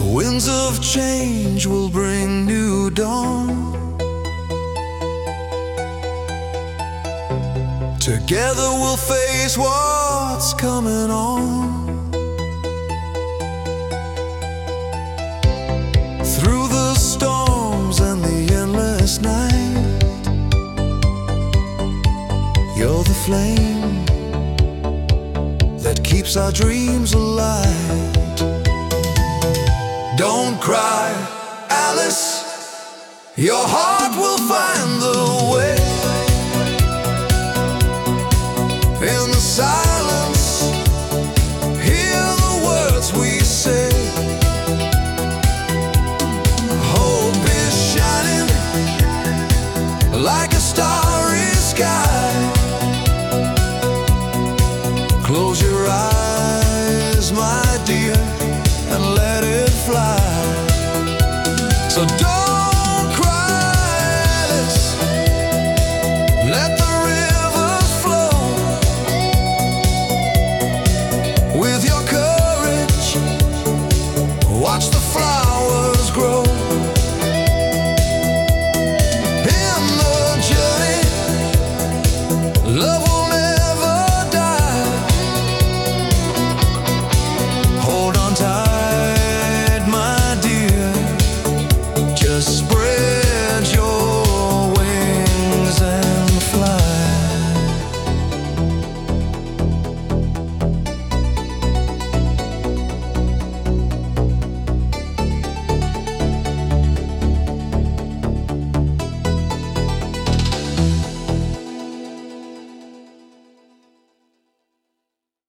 winds of change will bring new dawn. Together we'll face what's coming on. Through the storms and the endless night, you're the flame that keeps our dreams alive. Don't cry, Alice, your heart will find the way. In the silence, hear the words we say. Hope is shining like a starry sky. Close your eyes, my dear, and let it fly. So don't